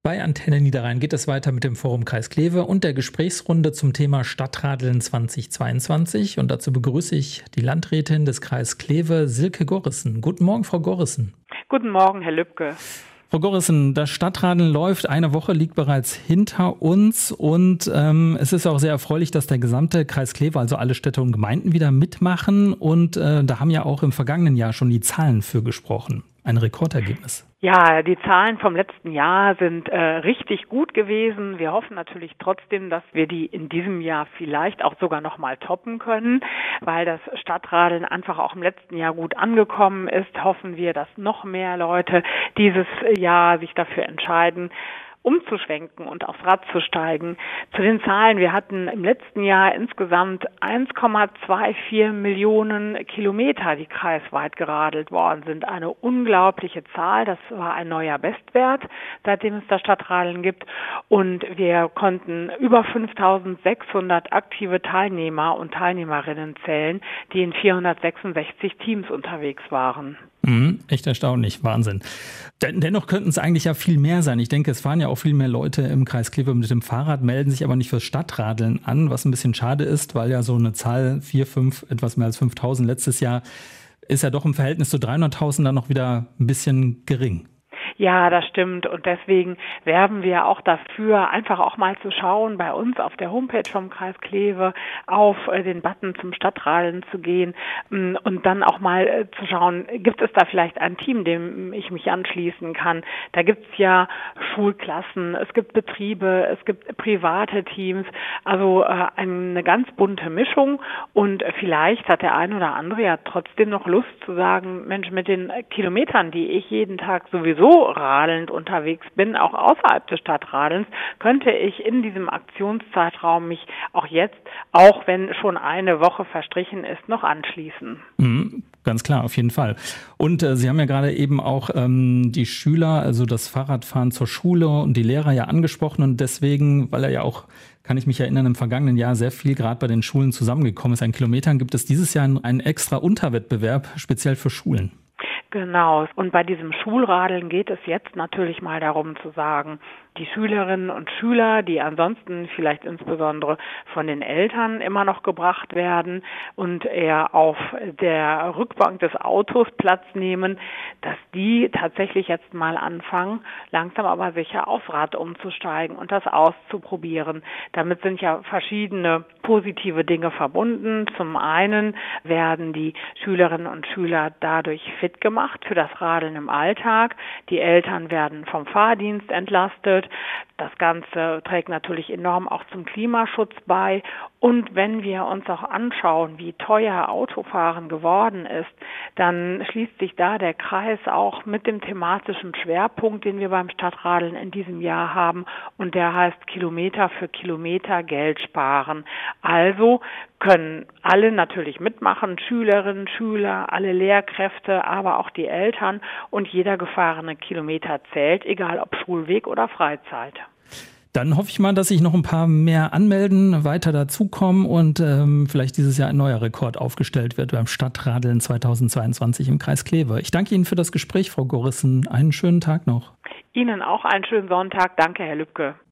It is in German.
Bei Antenne Niederrhein geht es weiter mit dem Forum Kreis Kleve und der Gesprächsrunde zum Thema Stadtradeln 2022. Und dazu begrüße ich die Landrätin des Kreis Kleve, Silke Gorrissen. Guten Morgen, Frau Gorrissen. Guten Morgen, Herr Lübke. Frau Gorrissen, das Stadtradeln läuft, eine Woche liegt bereits hinter uns und es ist auch sehr erfreulich, dass der gesamte Kreis Kleve, also alle Städte und Gemeinden wieder mitmachen und da haben ja auch im vergangenen Jahr schon die Zahlen für gesprochen. Ein Rekordergebnis. Ja, die Zahlen vom letzten Jahr sind richtig gut gewesen. Wir hoffen natürlich trotzdem, dass wir die in diesem Jahr vielleicht auch sogar noch mal toppen können, weil das Stadtradeln einfach auch im letzten Jahr gut angekommen ist. Hoffen wir, dass noch mehr Leute dieses Jahr sich dafür entscheiden, umzuschwenken und aufs Rad zu steigen. Zu den Zahlen, wir hatten im letzten Jahr insgesamt 1,24 Millionen Kilometer, die kreisweit geradelt worden sind. Eine unglaubliche Zahl, das war ein neuer Bestwert, seitdem es das Stadtradeln gibt. Und wir konnten über 5.600 aktive Teilnehmer und Teilnehmerinnen zählen, die in 466 Teams unterwegs waren. Echt erstaunlich, Wahnsinn. Dennoch könnten es eigentlich ja viel mehr sein. Ich denke, es fahren ja auch viel mehr Leute im Kreis Kleve mit dem Fahrrad, melden sich aber nicht fürs Stadtradeln an, was ein bisschen schade ist, weil ja so eine Zahl 4.000, etwas mehr als 5.000 letztes Jahr ist ja doch im Verhältnis zu 300.000 dann noch wieder ein bisschen gering. Ja, das stimmt. Und deswegen werben wir auch dafür, einfach auch mal zu schauen, bei uns auf der Homepage vom Kreis Kleve auf den Button zum Stadtradeln zu gehen und dann auch mal zu schauen, gibt es da vielleicht ein Team, dem ich mich anschließen kann. Da gibt's ja Schulklassen, es gibt Betriebe, es gibt private Teams, also eine ganz bunte Mischung. Und vielleicht hat der ein oder andere ja trotzdem noch Lust zu sagen, Mensch, mit den Kilometern, die ich jeden Tag sowieso radelnd unterwegs bin, auch außerhalb des Stadtradelns, könnte ich in diesem Aktionszeitraum mich auch jetzt, auch wenn schon eine Woche verstrichen ist, noch anschließen. Ganz klar, auf jeden Fall. Und Sie haben ja gerade eben auch die Schüler, also das Fahrradfahren zur Schule und die Lehrer ja angesprochen und deswegen, weil er ja auch, kann ich mich erinnern, im vergangenen Jahr sehr viel gerade bei den Schulen zusammengekommen ist an Kilometern, gibt es dieses Jahr einen extra Unterwettbewerb, speziell für Schulen. Genau. Und bei diesem Schulradeln geht es jetzt natürlich mal darum zu sagen, die Schülerinnen und Schüler, die ansonsten vielleicht insbesondere von den Eltern immer noch gebracht werden und eher auf der Rückbank des Autos Platz nehmen, dass die tatsächlich jetzt mal anfangen, langsam aber sicher aufs Rad umzusteigen und das auszuprobieren. Damit sind ja verschiedene positive Dinge verbunden. Zum einen werden die Schülerinnen und Schüler dadurch fit gemacht für das Radeln im Alltag. Die Eltern werden vom Fahrdienst entlastet. Das Ganze trägt natürlich enorm auch zum Klimaschutz bei. Und wenn wir uns auch anschauen, wie teuer Autofahren geworden ist, dann schließt sich da der Kreis auch mit dem thematischen Schwerpunkt, den wir beim Stadtradeln in diesem Jahr haben. Und der heißt Kilometer für Kilometer Geld sparen. Also können alle natürlich mitmachen, Schülerinnen, Schüler, alle Lehrkräfte, aber auch die Eltern. Und jeder gefahrene Kilometer zählt, egal ob Schulweg oder Freizeit. Dann hoffe ich mal, dass sich noch ein paar mehr anmelden, weiter dazukommen und vielleicht dieses Jahr ein neuer Rekord aufgestellt wird beim Stadtradeln 2022 im Kreis Kleve. Ich danke Ihnen für das Gespräch, Frau Gorrissen. Einen schönen Tag noch. Ihnen auch einen schönen Sonntag. Danke, Herr Lübke.